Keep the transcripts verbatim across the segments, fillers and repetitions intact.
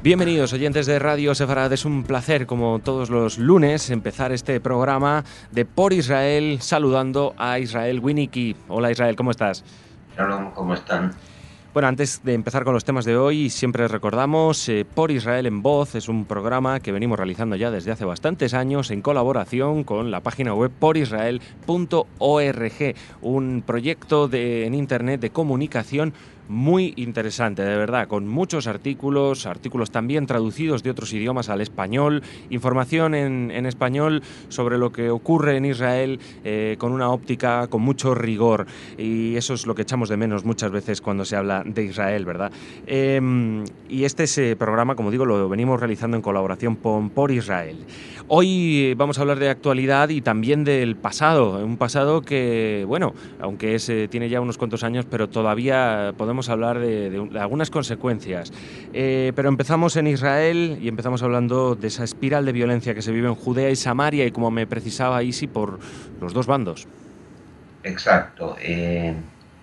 Bienvenidos, oyentes de Radio Sefarad. Es un placer, como todos los lunes, empezar este programa de Por Israel, saludando a Israel Winnicki. Hola Israel, ¿cómo estás? Shalom, ¿cómo están? Bueno, antes de empezar con los temas de hoy, siempre recordamos, eh, Por Israel en Voz es un programa que venimos realizando ya desde hace bastantes años en colaboración con la página web por israel punto org, un proyecto de, en Internet de comunicación muy interesante, de verdad, con muchos artículos, artículos también traducidos de otros idiomas al español, información en, en español sobre lo que ocurre en Israel eh, con una óptica, con mucho rigor, y eso es lo que echamos de menos muchas veces cuando se habla de Israel, ¿verdad? Eh, y este es, eh, programa, como digo, lo venimos realizando en colaboración con Por Israel. Hoy eh, vamos a hablar de actualidad y también del pasado, un pasado que, bueno, aunque es, eh, tiene ya unos cuantos años, pero todavía podemos hablar de, de, de algunas consecuencias. Eh, pero empezamos en Israel y empezamos hablando de esa espiral de violencia que se vive en Judea y Samaria, y como me precisaba Isi, por los dos bandos. Exacto. Eh,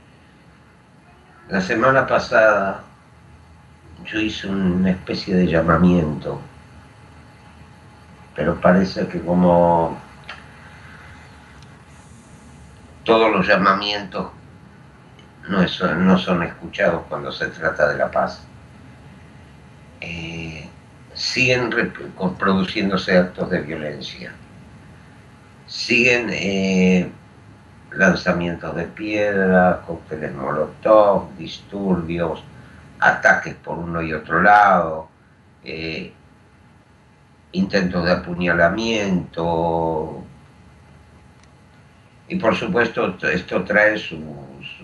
la semana pasada yo hice una especie de llamamiento, pero parece que como todos los llamamientos no, es, no son escuchados cuando se trata de la paz, eh, siguen produciéndose actos de violencia, siguen eh, lanzamientos de piedras, cócteles molotov, disturbios, ataques por uno y otro lado, eh, intentos de apuñalamiento, y por supuesto esto trae su, su,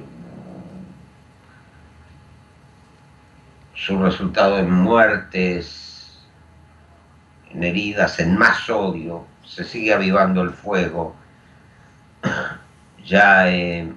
su resultado en muertes, en heridas, en más odio. Se sigue avivando el fuego. Ya eh,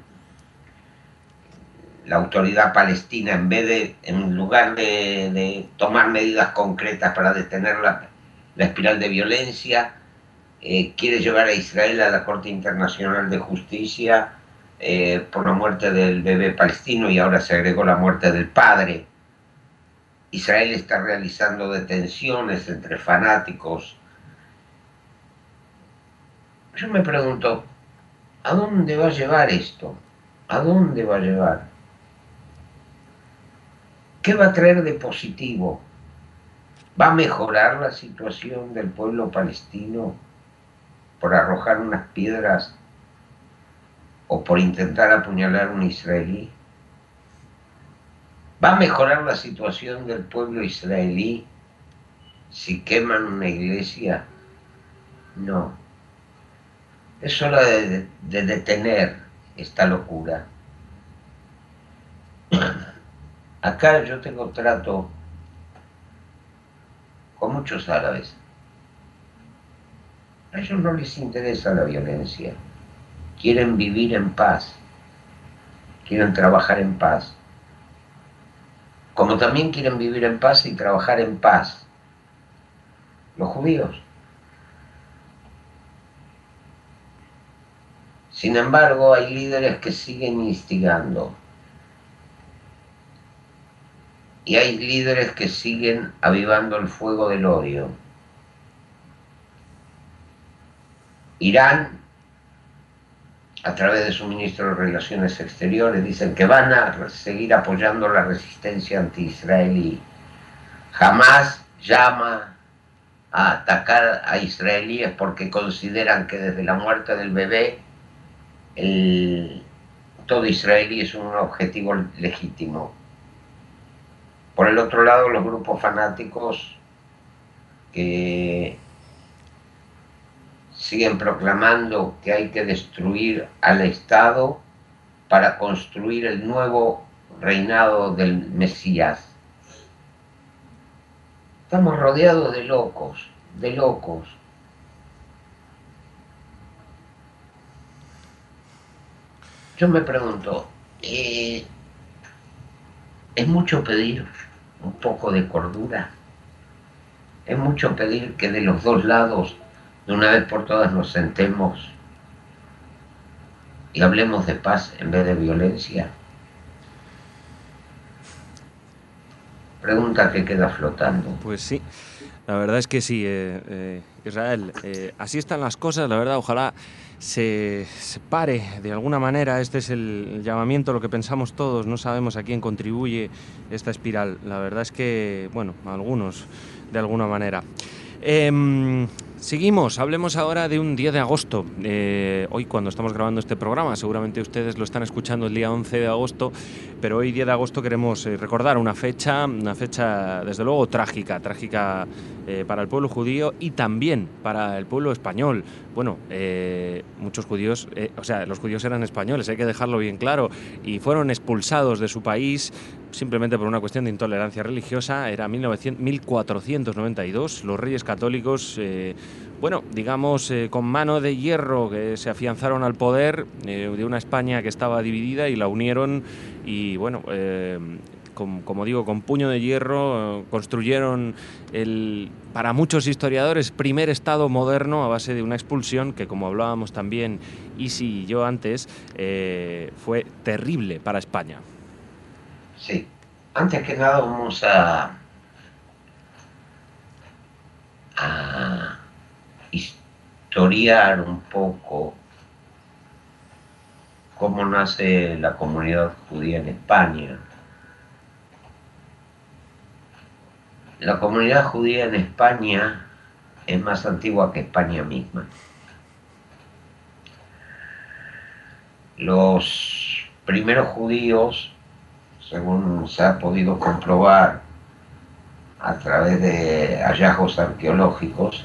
la autoridad palestina, en vez de, en lugar de, de tomar medidas concretas para detener la, la espiral de violencia, eh, quiere llevar a Israel a la Corte Internacional de Justicia eh, por la muerte del bebé palestino, y ahora se agregó la muerte del padre. Israel está realizando detenciones entre fanáticos. Yo me pregunto, ¿a dónde va a llevar esto? ¿A dónde va a llevar? ¿Qué va a traer de positivo? ¿Va a mejorar la situación del pueblo palestino por arrojar unas piedras o por intentar apuñalar a un israelí? ¿Va a mejorar la situación del pueblo israelí si queman una iglesia? No. Es hora de, de detener esta locura. Acá yo tengo trato con muchos árabes. A ellos no les interesa la violencia. Quieren vivir en paz. Quieren trabajar en paz. Como también quieren vivir en paz y trabajar en paz los judíos. Sin embargo, hay líderes que siguen instigando. Y hay líderes que siguen avivando el fuego del odio. Irán, a través de su ministro de Relaciones Exteriores, dicen que van a seguir apoyando la resistencia anti-israelí. Jamás llama a atacar a israelíes porque consideran que desde la muerte del bebé el, todo israelí es un objetivo legítimo. Por el otro lado, los grupos fanáticos que siguen proclamando que hay que destruir al Estado para construir el nuevo reinado del Mesías. Estamos rodeados de locos, de locos. Yo me pregunto, eh, ¿es mucho pedir un poco de cordura? ¿Es mucho pedir que de los dos lados de una vez por todas nos sentemos y hablemos de paz en vez de violencia? pregunta que queda flotando. Pues sí, la verdad es que sí, eh, eh, Israel, eh, así están las cosas, la verdad, ojalá se, se pare de alguna manera. Este es el, el llamamiento, lo que pensamos todos, no sabemos a quién contribuye esta espiral. La verdad es que, bueno, a algunos, de alguna manera. Eh, seguimos, hablemos ahora de un día de agosto. Eh, hoy, cuando estamos grabando este programa, seguramente ustedes lo están escuchando el día once de agosto, pero hoy, día de agosto, queremos eh, recordar una fecha, una fecha desde luego trágica, trágica eh, para el pueblo judío y también para el pueblo español. Bueno, eh, muchos judíos, eh, o sea, los judíos eran españoles, hay que dejarlo bien claro, y fueron expulsados de su país simplemente por una cuestión de intolerancia religiosa. Era mil cuatrocientos noventa y dos, los reyes católicos, eh, bueno, digamos, eh, con mano de hierro, que se afianzaron al poder eh, de una España que estaba dividida y la unieron y, bueno, eh, con, como digo, con puño de hierro, eh, construyeron el, para muchos historiadores, primer Estado moderno a base de una expulsión que, como hablábamos también Isi y yo antes, eh, fue terrible para España. Sí, antes que nada vamos a, a historiar un poco cómo nace la comunidad judía en España. La comunidad judía en España es más antigua que España misma. Los primeros judíos, según se ha podido comprobar a través de hallazgos arqueológicos,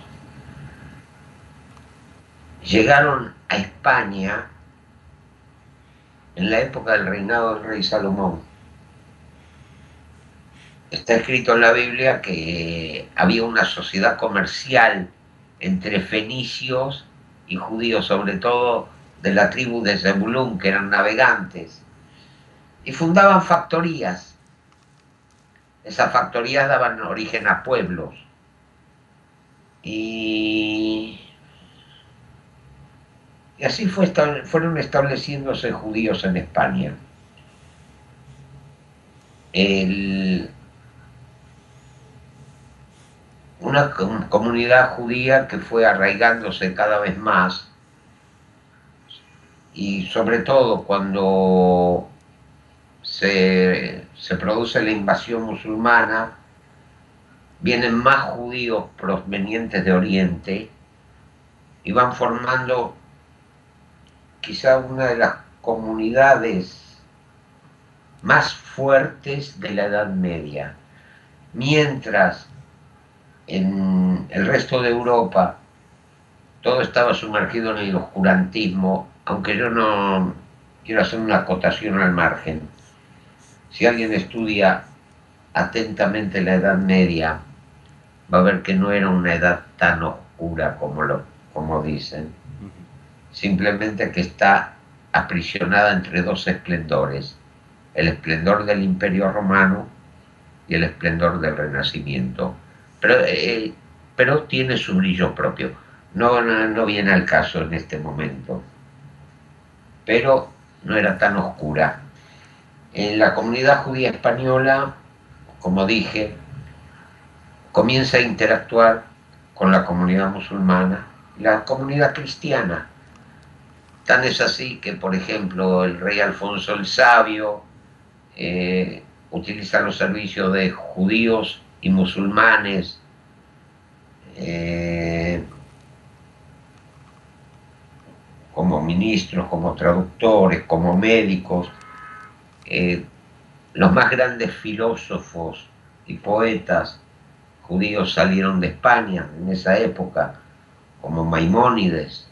llegaron a España en la época del reinado del rey Salomón. Está escrito en la Biblia que había una sociedad comercial entre fenicios y judíos, sobre todo de la tribu de Zebulún, que eran navegantes, y fundaban factorías. Esas factorías daban origen a pueblos. Y, y así fue, fueron estableciéndose judíos en España. El, una comunidad judía que fue arraigándose cada vez más, y sobre todo cuando se, se produce la invasión musulmana, vienen más judíos provenientes de Oriente y van formando quizá una de las comunidades más fuertes de la Edad Media. Mientras en el resto de Europa todo estaba sumergido en el oscurantismo, aunque yo no quiero hacer una acotación al margen. Si alguien estudia atentamente la Edad Media, va a ver que no era una edad tan oscura como, lo, como dicen, simplemente que está aprisionada entre dos esplendores, el esplendor del Imperio Romano y el esplendor del Renacimiento, pero, eh, pero tiene su brillo propio. No, no, no viene al caso en este momento, pero no era tan oscura. En la comunidad judía española, como dije, comienza a interactuar con la comunidad musulmana y la comunidad cristiana. Tan es así que, por ejemplo, el rey Alfonso el Sabio eh, utiliza los servicios de judíos y musulmanes eh, como ministros, como traductores, como médicos. Eh, los más grandes filósofos y poetas judíos salieron de España en esa época, como Maimónides,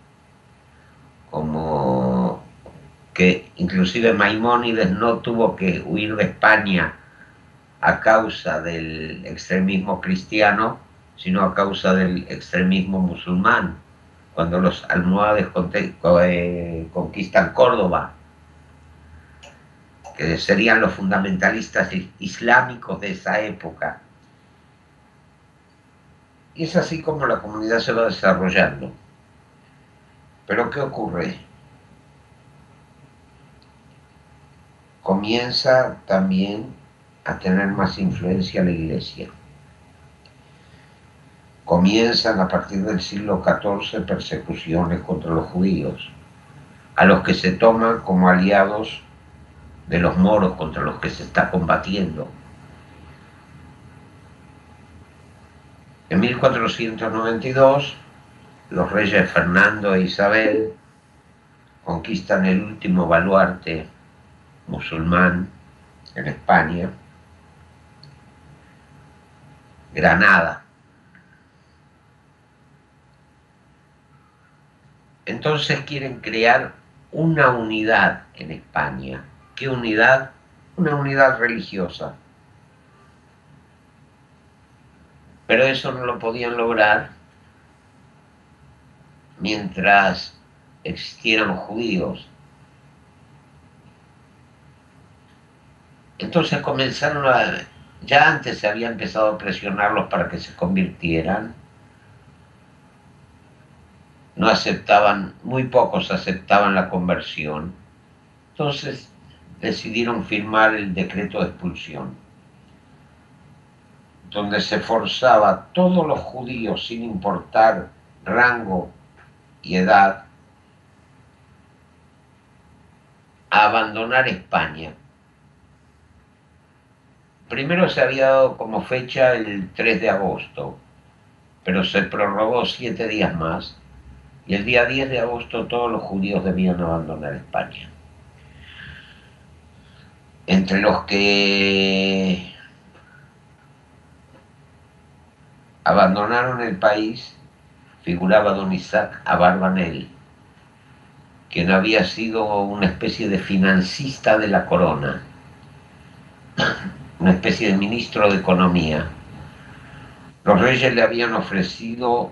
como que inclusive Maimónides no tuvo que huir de España a causa del extremismo cristiano, sino a causa del extremismo musulmán, cuando los almohades conquistan Córdoba, que serían los fundamentalistas islámicos de esa época. Y es así como la comunidad se va desarrollando. Pero ¿qué ocurre? Comienza también a tener más influencia la Iglesia. Comienzan a partir del siglo catorce persecuciones contra los judíos, a los que se toman como aliados de los moros contra los que se está combatiendo. En mil cuatrocientos noventa y dos, los reyes Fernando e Isabel conquistan el último baluarte musulmán en España, Granada. Entonces quieren crear una unidad en España. ¿Qué unidad? Una unidad religiosa. Pero eso no lo podían lograr mientras existieran judíos. Entonces comenzaron a... Ya antes se había empezado a presionarlos para que se convirtieran. No aceptaban, muy pocos aceptaban la conversión. Entonces decidieron firmar el decreto de expulsión, donde se forzaba a todos los judíos, sin importar rango y edad, a abandonar España. Primero se había dado como fecha el tres de agosto, pero se prorrogó siete días más, y el día diez de agosto todos los judíos debían abandonar España. Entre los que abandonaron el país figuraba don Isaac Abarbanel, quien había sido una especie de financista de la corona, una especie de ministro de Economía. Los reyes le habían ofrecido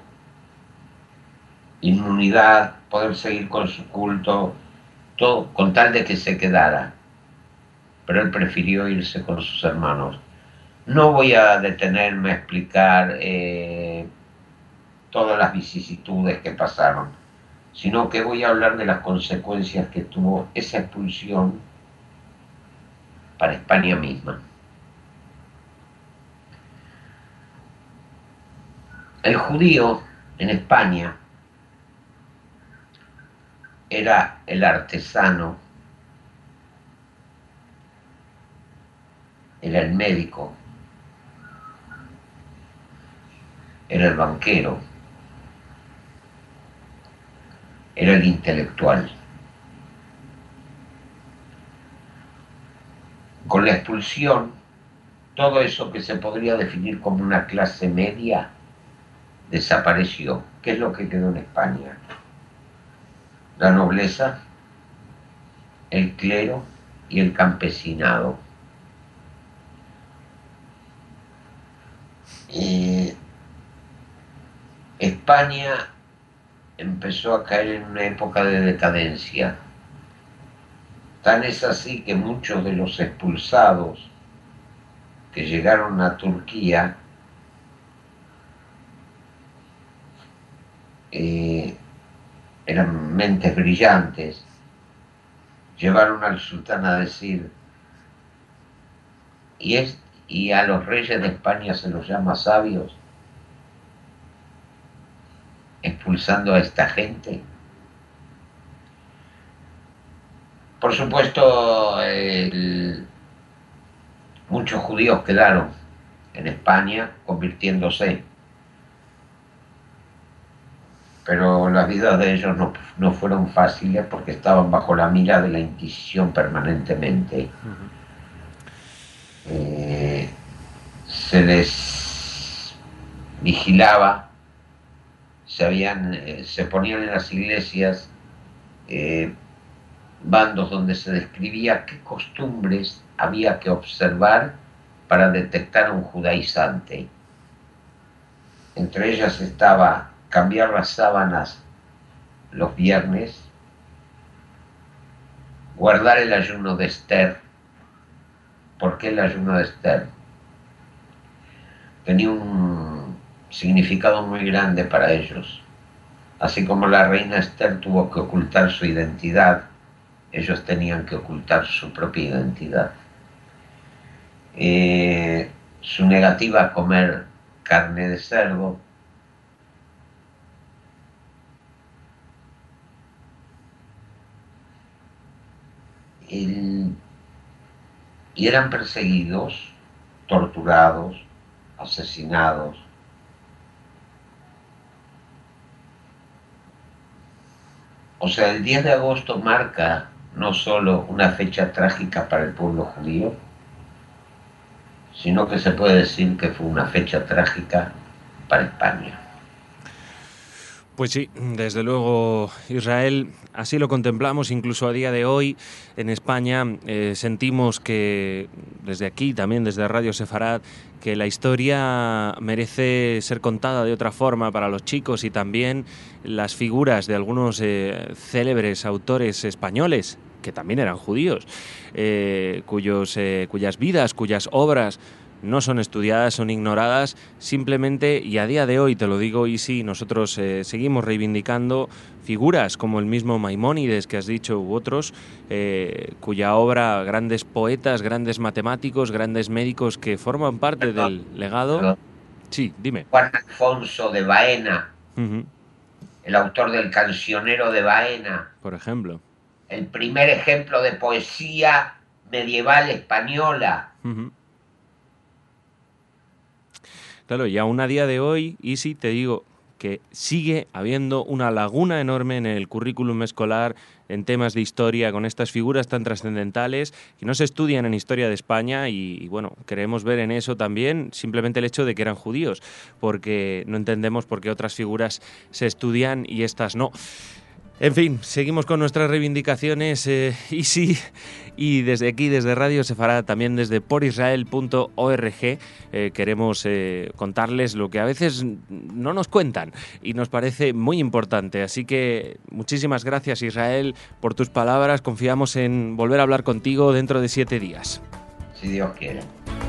inmunidad, poder seguir con su culto, todo con tal de que se quedara, pero él prefirió irse con sus hermanos. No voy a detenerme a explicar eh, todas las vicisitudes que pasaron, sino que voy a hablar de las consecuencias que tuvo esa expulsión para España misma. El judío en España era el artesano, era el médico, era el banquero, era el intelectual. Con la expulsión, todo eso que se podría definir como una clase media desapareció. ¿Qué es lo que quedó en España? La nobleza, el clero y el campesinado. Y España empezó a caer en una época de decadencia. Tan es así que muchos de los expulsados que llegaron a Turquía eh, eran mentes brillantes, llevaron al sultán a decir, y, es, y a los reyes de España se los llama sabios, expulsando a esta gente. Por supuesto, el, muchos judíos quedaron en España convirtiéndose, pero las vidas de ellos no, no fueron fáciles porque estaban bajo la mira de la Inquisición permanentemente. Uh-huh. eh, se les vigilaba, se, habían, eh, se ponían en las iglesias eh, bandos donde se describía qué costumbres había que observar para detectar a un judaizante. Entre ellas estaba cambiar las sábanas los viernes, guardar el ayuno de Esther. ¿Por qué el ayuno de Esther? Tenía un significado muy grande para ellos. Así como la reina Esther tuvo que ocultar su identidad, ellos tenían que ocultar su propia identidad. eh, su negativa a comer carne de cerdo, el, y eran perseguidos, torturados, asesinados. O sea, el diez de agosto marca no solo una fecha trágica para el pueblo judío, sino que se puede decir que fue una fecha trágica para España. Pues sí, desde luego, Israel, así lo contemplamos incluso a día de hoy en España. Eh, sentimos que desde aquí, también desde Radio Sefarad, que la historia merece ser contada de otra forma para los chicos, y también las figuras de algunos eh, célebres autores españoles, que también eran judíos, eh, cuyos, eh, cuyas vidas, cuyas obras no son estudiadas, son ignoradas simplemente, y a día de hoy, te lo digo, y sí, nosotros eh, seguimos reivindicando figuras como el mismo Maimónides que has dicho, u otros, eh, cuya obra, grandes poetas, grandes matemáticos, grandes médicos que forman parte perdón, del legado. Perdón. Sí, dime. Juan Alfonso de Baena, uh-huh. el autor del Cancionero de Baena, por ejemplo. El primer ejemplo de poesía medieval española. Uh-huh. Claro, y aún a día de hoy, y sí, te digo que sigue habiendo una laguna enorme en el currículum escolar en temas de historia, con estas figuras tan trascendentales que no se estudian en historia de España, y, y bueno, queremos ver en eso también simplemente el hecho de que eran judíos, porque no entendemos por qué otras figuras se estudian y estas no. En fin, seguimos con nuestras reivindicaciones, eh, y sí, y desde aquí, desde Radio Sefarad, también desde por israel punto org, eh, queremos eh, contarles lo que a veces no nos cuentan y nos parece muy importante. Así que muchísimas gracias, Israel, por tus palabras. Confiamos en volver a hablar contigo dentro de siete días. Si Dios quiere.